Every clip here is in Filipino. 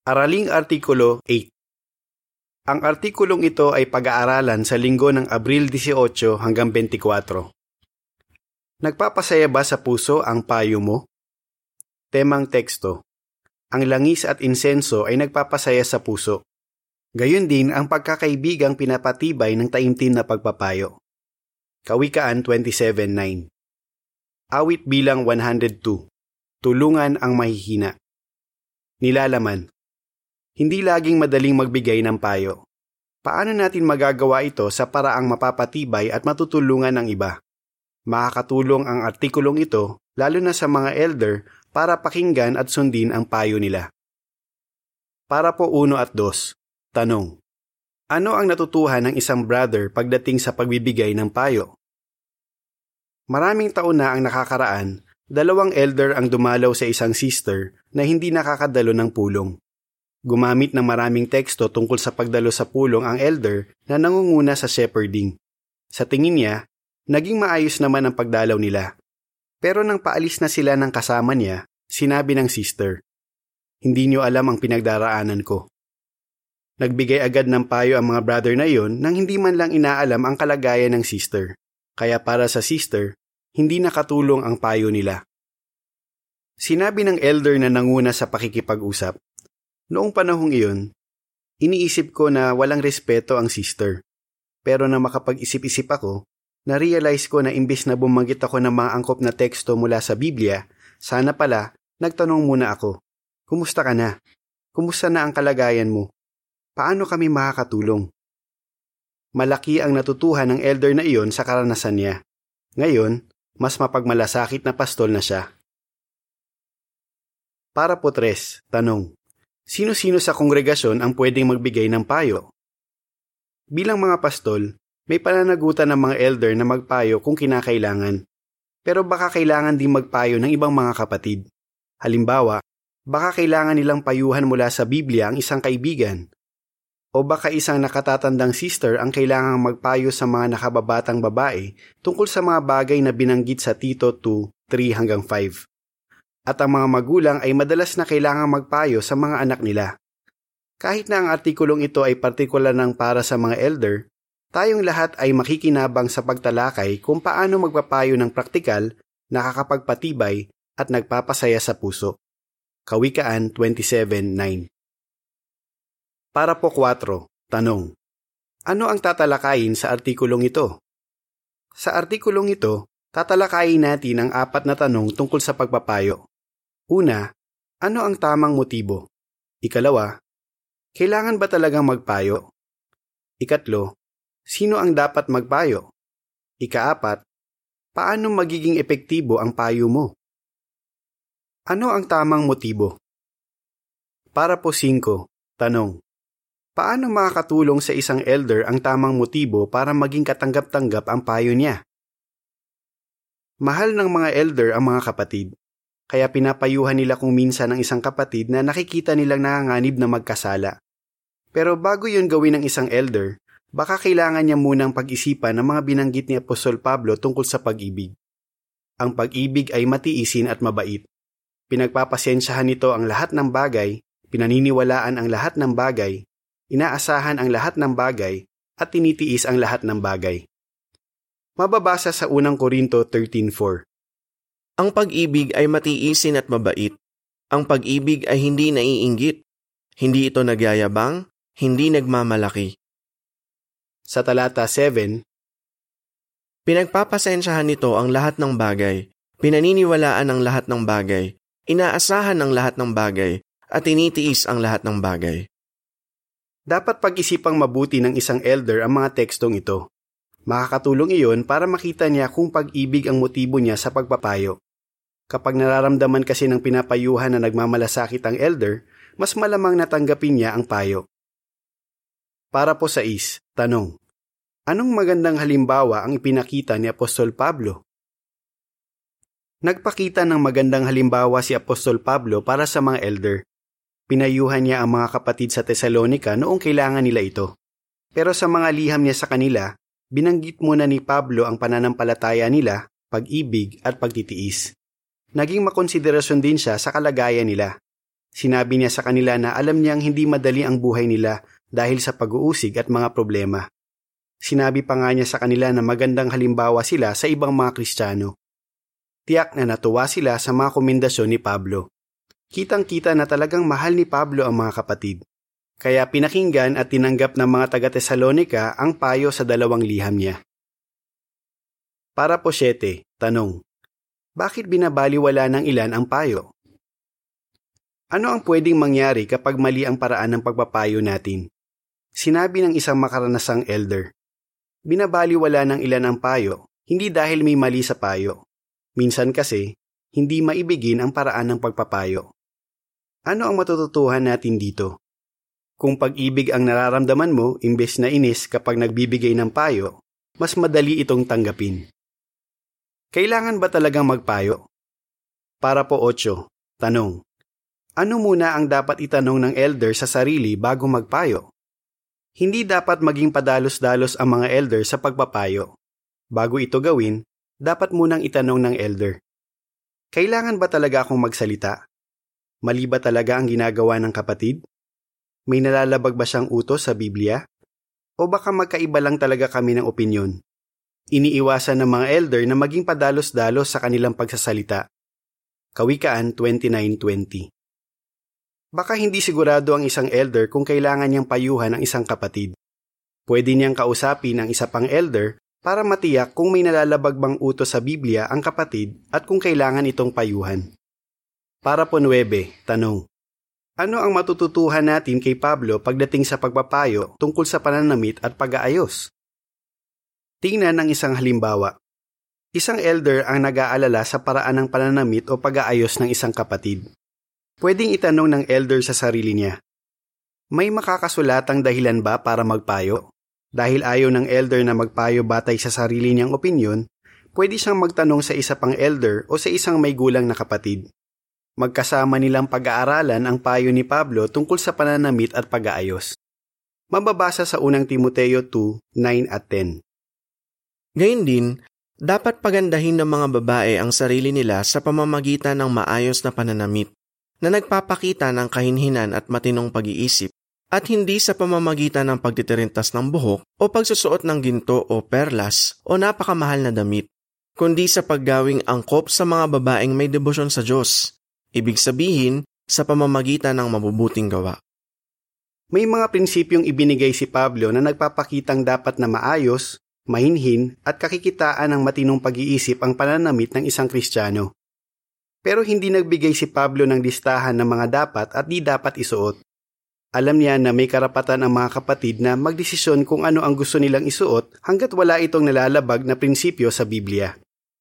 Araling Artikulo 8. Ang artikulong ito ay pag-aaralan sa linggo ng Abril 18 hanggang 24. Nagpapasaya ba sa puso ang payo mo? Temang teksto. Ang langis at insenso ay nagpapasaya sa puso. Gayon din ang pagkakaibigang pinapatibay ng taimtim na pagpapayo. Kawikaan 27:9. Awit bilang 102. Tulungan ang mahihina. Nilalaman. Hindi laging madaling magbigay ng payo. Paano natin magagawa ito sa paraang mapapatibay at matutulungan ng iba? Makakatulong ang artikulong ito, lalo na sa mga elder, para pakinggan at sundin ang payo nila. Para po 1 at 2. Tanong. Ano ang natutuhan ng isang brother pagdating sa pagbibigay ng payo? Maraming taon na ang nakakaraan, 2 elder ang dumalaw sa isang sister na hindi nakakadalo ng pulong. Gumamit ng maraming teksto tungkol sa pagdalo sa pulong ang elder na nangunguna sa shepherding. Sa tingin niya, naging maayos naman ang pagdalaw nila. Pero nang paalis na sila ng kasama niya, sinabi ng sister, "Hindi niyo alam ang pinagdaraanan ko." Nagbigay agad ng payo ang mga brother na iyon nang hindi man lang inaalam ang kalagayan ng sister. Kaya para sa sister, hindi nakatulong ang payo nila. Sinabi ng elder na nanguna sa pakikipag-usap, "Noong panahong iyon, iniisip ko na walang respeto ang sister. Pero na makapag-isip-isip ako, na-realize ko na imbis na bumanggit ako ng mga angkop na teksto mula sa Biblia, sana pala, nagtanong muna ako, kumusta ka na? Kumusta na ang kalagayan mo? Paano kami makakatulong?" Malaki ang natutuhan ng elder na iyon sa karanasan niya. Ngayon, mas mapagmalasakit na pastol na siya. Para po 3. Tanong. Sino-sino sa kongregasyon ang pwedeng magbigay ng payo? Bilang mga pastol, may pananagutan ng mga elder na magpayo kung kinakailangan. Pero baka kailangan din magpayo ng ibang mga kapatid. Halimbawa, baka kailangan nilang payuhan mula sa Biblia ang isang kaibigan. O baka isang nakatatandang sister ang kailangang magpayo sa mga nakababatang babae tungkol sa mga bagay na binanggit sa Tito 2:3-5. At ang mga magulang ay madalas na kailangang magpayo sa mga anak nila. Kahit na ang artikulong ito ay partikular ng para sa mga elder, tayong lahat ay makikinabang sa pagtalakay kung paano magpapayo ng praktikal, nakakapagpatibay at nagpapasaya sa puso. Kawikaan 27:9. Para po 4. Tanong. Ano ang tatalakayin sa artikulong ito? Sa artikulong ito, tatalakayin natin ang 4 na tanong tungkol sa pagpapayo. Una, ano ang tamang motibo? Ikalawa, kailangan ba talagang magpayo? Ikatlo, sino ang dapat magpayo? Ika-4, paano magiging epektibo ang payo mo? Ano ang tamang motibo? Para po 5. Tanong. Paano makakatulong sa isang elder ang tamang motibo para maging katanggap-tanggap ang payo niya? Mahal ng mga elder ang mga kapatid. Kaya pinapayuhan nila kung minsan ang isang kapatid na nakikita nilang nanganganib na magkasala. Pero bago yun gawin ng isang elder, baka kailangan niya munang pag-isipan ng mga binanggit ni Apostol Pablo tungkol sa pag-ibig. Ang pag-ibig ay matiisin at mabait. Pinagpapasensyahan nito ang lahat ng bagay, pinaniniwalaan ang lahat ng bagay, inaasahan ang lahat ng bagay, at tinitiis ang lahat ng bagay. Mababasa sa 1 Korinto 13:4. Ang pag-ibig ay matiisin at mabait. Ang pag-ibig ay hindi naiinggit. Hindi ito nagyayabang, hindi nagmamalaki. Sa talata 7, pinagpapasensyahan nito ang lahat ng bagay, pinaniniwalaan ang lahat ng bagay, inaasahan ang lahat ng bagay, at tinitiis ang lahat ng bagay. Dapat pag-isipang mabuti ng isang elder ang mga tekstong ito. Makakatulong iyon para makita niya kung pag-ibig ang motibo niya sa pagpapayo. Kapag nararamdaman kasi ng pinapayuhan na nagmamalasakit ang elder, mas malamang natanggapin niya ang payo. Para po 6. Tanong. Anong magandang halimbawa ang ipinakita ni Apostol Pablo? Nagpakita ng magandang halimbawa si Apostol Pablo para sa mga elder. Pinayuhan niya ang mga kapatid sa Tesalonica noong kailangan nila ito. Pero sa mga liham niya sa kanila, binanggit muna ni Pablo ang pananampalataya nila, pag-ibig at pagtitiis. Naging makonsiderasyon din siya sa kalagayan nila. Sinabi niya sa kanila na alam niyang hindi madali ang buhay nila dahil sa pag-uusig at mga problema. Sinabi pa nga niya sa kanila na magandang halimbawa sila sa ibang mga Kristiyano. Tiyak na natuwa sila sa mga komendasyon ni Pablo. Kitang-kita na talagang mahal ni Pablo ang mga kapatid. Kaya pinakinggan at tinanggap ng mga taga-Tesalonika ang payo sa dalawang liham niya. Para po 7, tanong. Bakit binabaliwala ng ilan ang payo? Ano ang pwedeng mangyari kapag mali ang paraan ng pagpapayo natin? Sinabi ng isang makaranasang elder. Binabaliwala ng ilan ang payo, hindi dahil may mali sa payo. Minsan kasi, hindi maibigin ang paraan ng pagpapayo. Ano ang matututuhan natin dito? Kung pag-ibig ang nararamdaman mo imbes na inis kapag nagbibigay ng payo, mas madali itong tanggapin. Kailangan ba talagang magpayo? Para po 8, tanong. Ano muna ang dapat itanong ng elder sa sarili bago magpayo? Hindi dapat maging padalos-dalos ang mga elder sa pagpapayo. Bago ito gawin, dapat munang itanong ng elder. Kailangan ba talaga akong magsalita? Mali ba talaga ang ginagawa ng kapatid? May nalalabag ba siyang utos sa Biblia? O baka magkaiba lang talaga kami ng opinyon? Iniiwasan ng mga elder na maging padalos-dalos sa kanilang pagsasalita. Kawikaan 29:20. Baka hindi sigurado ang isang elder kung kailangan niyang payuhan ang isang kapatid. Pwede niyang kausapin ang isa pang elder para matiyak kung may nalalabag bang utos sa Biblia ang kapatid at kung kailangan itong payuhan. Para po 9, tanong. Ano ang matututuhan natin kay Pablo pagdating sa pagpapayo tungkol sa pananamit at pag-aayos? Tingnan ang isang halimbawa. Isang elder ang nag-aalala sa paraan ng pananamit o pag-aayos ng isang kapatid. Pwedeng itanong ng elder sa sarili niya. May makakasulatang dahilan ba para magpayo? Dahil ayaw ng elder na magpayo batay sa sarili niyang opinyon, pwede siyang magtanong sa isa pang elder o sa isang may gulang na kapatid. Magkasama nilang pag-aaralan ang payo ni Pablo tungkol sa pananamit at pag-aayos. Mababasa sa unang Timoteo 2:9 at 10. Gayun din, dapat pagandahin ng mga babae ang sarili nila sa pamamagitan ng maayos na pananamit na nagpapakita ng kahinhinan at matinong pag-iisip at hindi sa pamamagitan ng pagtitirintas ng buhok o pagsusuot ng ginto o perlas o napakamahal na damit, kundi sa paggawing angkop sa mga babaeng may debosyon sa Diyos. Ibig sabihin, sa pamamagitan ng mabubuting gawa. May mga prinsipyong ibinigay si Pablo na nagpapakitang dapat na maayos, mahinhin at kakikitaan ng matinong pag-iisip ang pananamit ng isang Kristiyano. Pero hindi nagbigay si Pablo ng listahan ng mga dapat at di dapat isuot. Alam niya na may karapatan ang mga kapatid na magdesisyon kung ano ang gusto nilang isuot hanggat wala itong nalalabag na prinsipyo sa Biblia.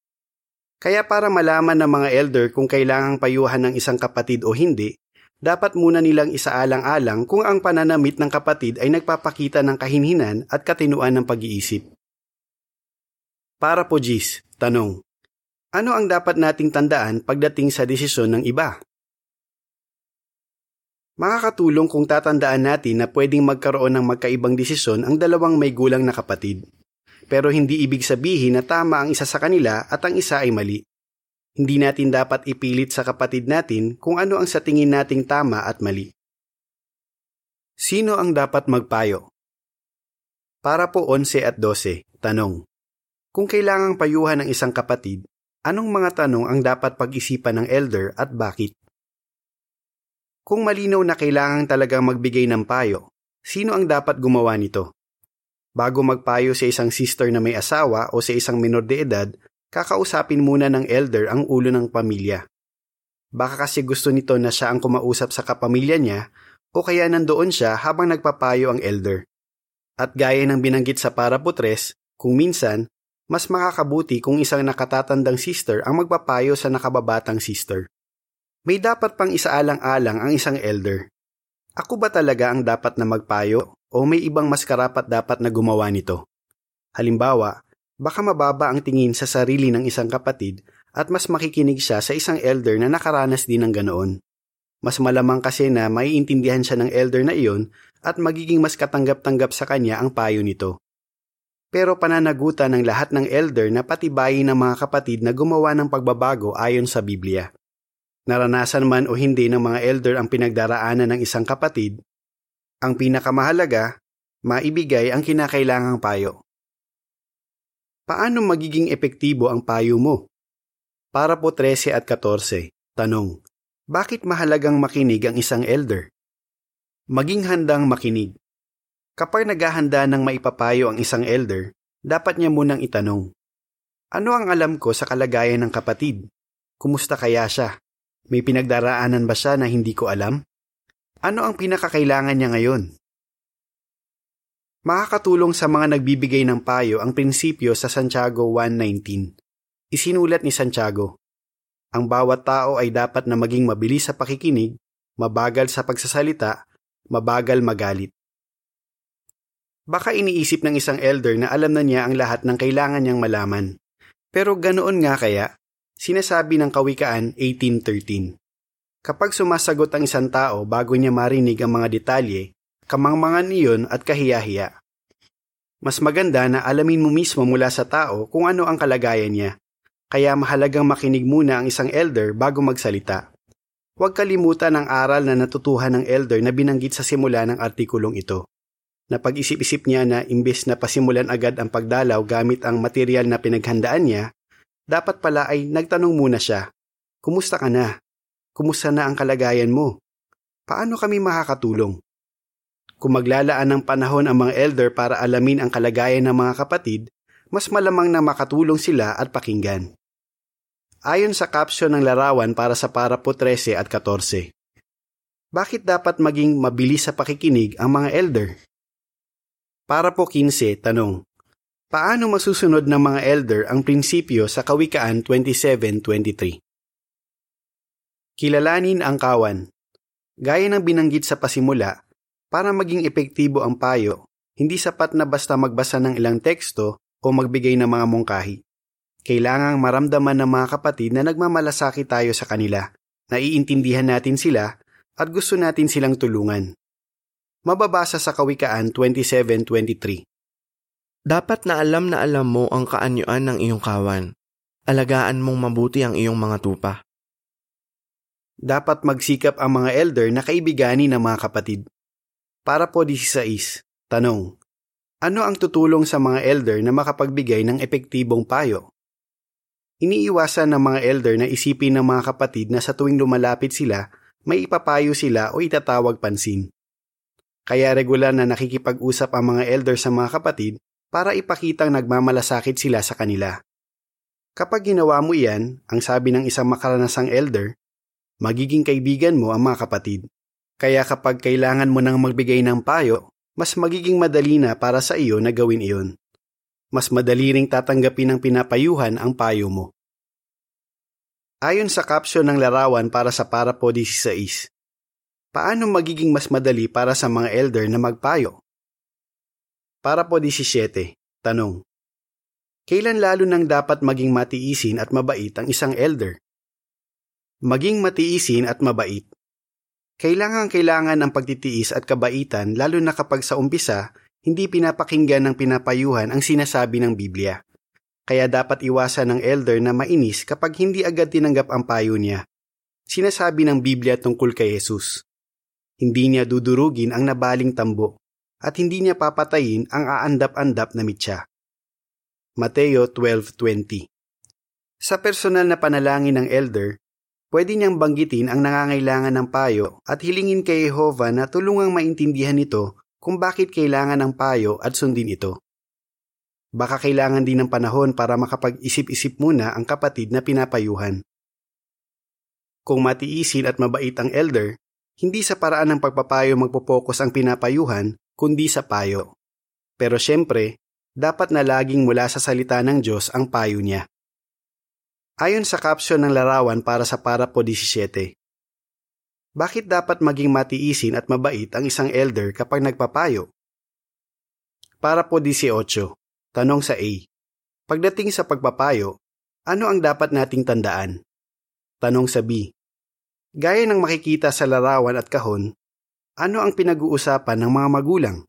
Kaya para malaman ng mga elder kung kailangang payuhan ng isang kapatid o hindi, dapat muna nilang isaalang-alang kung ang pananamit ng kapatid ay nagpapakita ng kahinhinan at katinuan ng pag-iisip. Para po Gis, tanong. Ano ang dapat nating tandaan pagdating sa desisyon ng iba? Makakatulong kung tatandaan natin na pwedeng magkaroon ng magkaibang desisyon ang dalawang may gulang na kapatid. Pero hindi ibig sabihin na tama ang isa sa kanila at ang isa ay mali. Hindi natin dapat ipilit sa kapatid natin kung ano ang sa tingin nating tama at mali. Sino ang dapat magpayo? Para po 11 at 12, tanong. Kung kailangang payuhan ng isang kapatid, anong mga tanong ang dapat pag-isipan ng elder at bakit? Kung malinaw na kailangang talagang magbigay ng payo, sino ang dapat gumawa nito? Bago magpayo sa isang sister na may asawa o sa isang minor de edad, kakausapin muna ng elder ang ulo ng pamilya. Baka kasi gusto nito na siya ang kumausap sa kapamilya niya o kaya nandoon siya habang nagpapayo ang elder. At gaya ng binanggit sa para po 3, kung minsan, mas makakabuti kung isang nakatatandang sister ang magpapayo sa nakababatang sister. May dapat pang isaalang-alang ang isang elder. Ako ba talaga ang dapat na magpayo o may ibang mas karapat dapat na gumawa nito? Halimbawa, baka mababa ang tingin sa sarili ng isang kapatid at mas makikinig siya sa isang elder na nakaranas din ng ganoon. Mas malamang kasi na maiintindihan siya ng elder na iyon at magiging mas katanggap-tanggap sa kanya ang payo nito. Pero pananagutan ng lahat ng elder na patibayin ng mga kapatid na gumawa ng pagbabago ayon sa Biblia. Naranasan man o hindi ng mga elder ang pinagdaraanan ng isang kapatid, ang pinakamahalaga, maibigay ang kinakailangang payo. Paano magiging epektibo ang payo mo? Para po 13 at 14, tanong, bakit mahalagang makinig ang isang elder? Maging handang makinig. Kapag naghahanda ng maipapayo ang isang elder, dapat niya munang itanong, ano ang alam ko sa kalagayan ng kapatid? Kumusta kaya siya? May pinagdaraanan ba siya na hindi ko alam? Ano ang pinakakailangan niya ngayon? Makakatulong sa mga nagbibigay ng payo ang prinsipyo sa Santiago 1:19. Isinulat ni Santiago, ang bawat tao ay dapat na maging mabilis sa pakikinig, mabagal sa pagsasalita, mabagal magalit. Baka iniisip ng isang elder na alam na niya ang lahat ng kailangan niyang malaman. Pero ganoon nga kaya? Sinasabi ng Kawikaan 18:13. Kapag sumasagot ang isang tao bago niya marinig ang mga detalye, kamangmangan iyon at kahiya-hiya. Mas maganda na alamin mo mismo mula sa tao kung ano ang kalagayan niya. Kaya mahalagang makinig muna ang isang elder bago magsalita. Huwag kalimutan ang aral na natutuhan ng elder na binanggit sa simula ng artikulong ito. Napag-isip-isip niya na imbes na pasimulan agad ang pagdalaw gamit ang material na pinaghandaan niya, dapat pala ay nagtanong muna siya, kumusta ka na? Kumusta na ang kalagayan mo? Paano kami makakatulong? Kung maglalaan ng panahon ang mga elder para alamin ang kalagayan ng mga kapatid, mas malamang na makatulong sila at pakinggan. Ayon sa caption ng larawan para sa parapo 13 at 14, bakit dapat maging mabilis sa pakikinig ang mga elder? Parapo 15, tanong, paano masusunod ng mga elder ang prinsipyo sa Kawikaan 27:23? Kilalanin ang kawan. Gaya ng binanggit sa pasimula, para maging epektibo ang payo, hindi sapat na basta magbasa ng ilang teksto o magbigay ng mga mungkahi. Kailangang maramdaman ng mga kapatid na nagmamalasakit tayo sa kanila, naiintindihan natin sila at gusto natin silang tulungan. Mababasa sa Kawikaan 27:23. Dapat na alam mo ang kaanyuan ng iyong kawan. Alagaan mong mabuti ang iyong mga tupa. Dapat magsikap ang mga elder na kaibiganin ng mga kapatid. Para po 16, tanong, ano ang tutulong sa mga elder na makapagbigay ng epektibong payo? Iniiwasan ng mga elder na isipin ng mga kapatid na sa tuwing lumalapit sila, may ipapayo sila o itatawag pansin. Kaya regular na nakikipag-usap ang mga elder sa mga kapatid para ipakitang nagmamalasakit sila sa kanila. Kapag ginawa mo iyan, ang sabi ng isang makaranasang elder, magiging kaibigan mo ang mga kapatid. Kaya kapag kailangan mo nang magbigay ng payo, mas magiging madali na para sa iyo na gawin iyon. Mas madali ring tatanggapin ng pinapayuhan ang payo mo. Ayon sa caption ng larawan para sa parapo 16, paano magiging mas madali para sa mga elder na magpayo? Parapo 17, tanong, kailan lalo nang dapat maging matiisin at mabait ang isang elder? Maging matiisin at mabait. Kailangan ang pagtitiis at kabaitan lalo na kapag sa umpisa, hindi pinapakinggan ng pinapayuhan ang sinasabi ng Biblia. Kaya dapat iwasan ng elder na mainis kapag hindi agad tinanggap ang payo niya. Sinasabi ng Biblia tungkol kay Jesus. Hindi niya dudurugin ang nabaling tambo at hindi niya papatayin ang aandap-andap na mitya. Mateo 12:20. Sa personal na panalangin ng elder, pwede niyang banggitin ang nangangailangan ng payo at hilingin kay Jehovah na tulungang maintindihan nito kung bakit kailangan ng payo at sundin ito. Baka kailangan din ng panahon para makapag-isip-isip muna ang kapatid na pinapayuhan. Kung matiisin at mabait ang elder, hindi sa paraan ng pagpapayo magpopokus ang pinapayuhan, kundi sa payo. Pero syempre, dapat na laging mula sa salita ng Diyos ang payo niya. Ayon sa caption ng larawan para sa parapo 17, bakit dapat maging matiisin at mabait ang isang elder kapag nagpapayo? Parapo 18, tanong sa A, pagdating sa pagpapayo, ano ang dapat nating tandaan? Tanong sa B, gaya ng makikita sa larawan at kahon, ano ang pinag-uusapan ng mga magulang?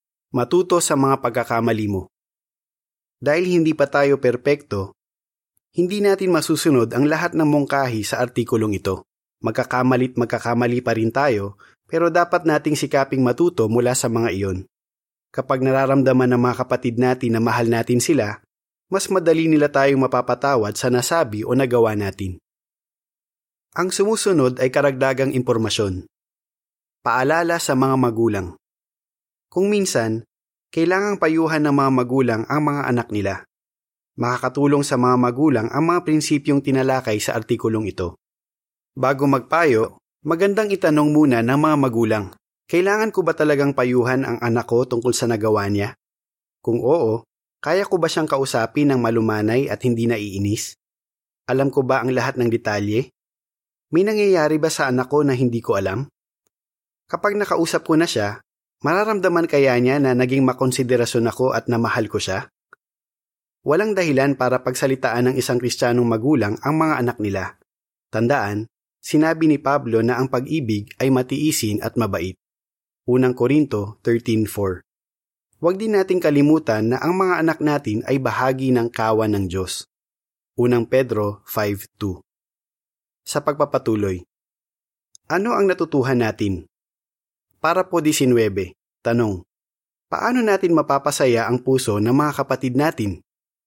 Matuto sa mga pagkakamali mo. Dahil hindi pa tayo perpekto, Hindi natin masusunod ang lahat ng mungkahi sa artikulong ito. Magkakamali pa rin tayo, pero dapat nating sikaping matuto mula sa mga iyon. Kapag nararamdaman ng mga kapatid natin na mahal natin sila, mas madali nila tayong mapapatawad sa nasabi o nagawa natin. Ang sumusunod ay karagdagang impormasyon. Paalala sa mga magulang. Kung minsan, kailangang payuhan ng mga magulang ang mga anak nila. Makakatulong sa mga magulang ang mga prinsipyong tinalakay sa artikulong ito. Bago magpayo, magandang itanong muna ng mga magulang, kailangan ko ba talagang payuhan ang anak ko tungkol sa nagawa niya? Kung oo, kaya ko ba siyang kausapin ng malumanay at hindi naiinis? Alam ko ba ang lahat ng detalye? May nangyayari ba sa anak ko na hindi ko alam? Kapag nakausap ko na siya, mararamdaman kaya niya na naging makonsiderasyon ako at namahal ko siya? Walang dahilan para pagsalitaan ng isang Kristiyanong magulang ang mga anak nila. Tandaan, sinabi ni Pablo na ang pag-ibig ay matiisin at mabait. Unang Korinto 13:4. Huwag din nating kalimutan na ang mga anak natin ay bahagi ng kawan ng Diyos. Unang Pedro 5:2. Sa pagpapatuloy, ano ang natutuhan natin? Para po 19, tanong, paano natin mapapasaya ang puso ng mga kapatid natin?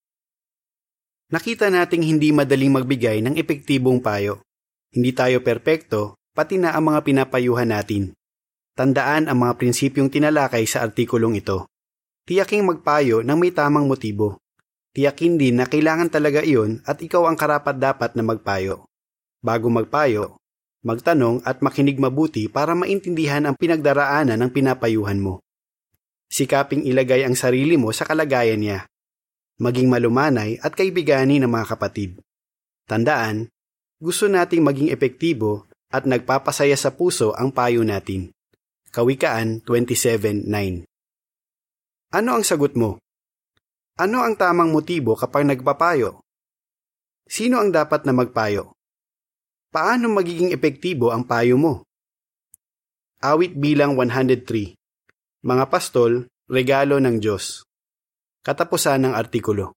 Nakita nating hindi madaling magbigay ng epektibong payo. Hindi tayo perpekto, pati na ang mga pinapayuhan natin. Tandaan ang mga prinsipyong tinalakay sa artikulong ito. Tiyaking magpayo ng may tamang motibo. Tiyakin din na kailangan talaga iyon at ikaw ang karapat-dapat na magpayo. Bago magpayo, magtanong at makinig mabuti para maintindihan ang pinagdaraanan ng pinapayuhan mo. Sikaping ilagay ang sarili mo sa kalagayan niya. Maging malumanay at kaibiganin ng mga kapatid. Tandaan, gusto nating maging epektibo at nagpapasaya sa puso ang payo natin. Kawikaan 27:9. Ano ang sagot mo? Ano ang tamang motibo kapag nagpapayo? Sino ang dapat na magpayo? Paano magiging epektibo ang payo mo? Awit bilang 103. Mga pastol, regalo ng Diyos. Katapusan ng artikulo.